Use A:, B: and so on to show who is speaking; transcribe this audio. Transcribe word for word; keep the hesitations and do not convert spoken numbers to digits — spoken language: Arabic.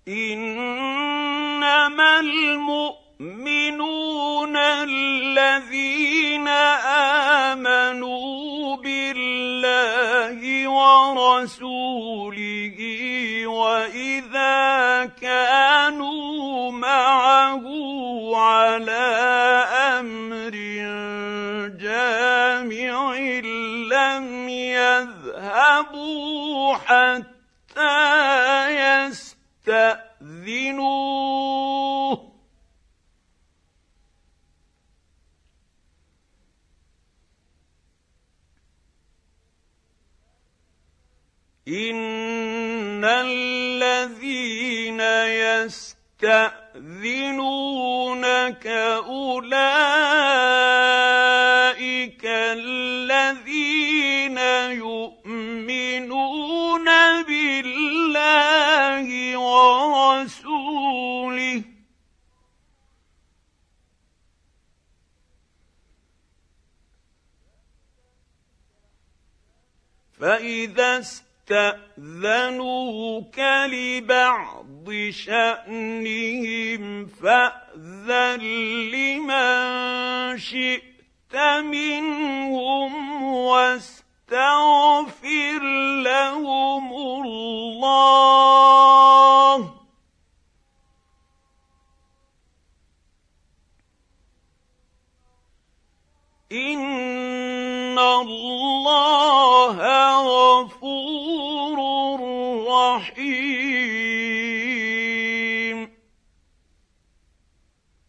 A: إنما المؤمنون الذين آمنوا بالله ورسوله وإذا كانوا معه على أمر جامع لم يذهبوا حتى يستأذنوه إن الذين يستأذنونك أولئك الذين يؤمنون بالله ورسوله فإذا استأذنوك لبعض شأنهم فأذن لمن شئت منهم واستغفر لهم الله إن الله غفور رحيم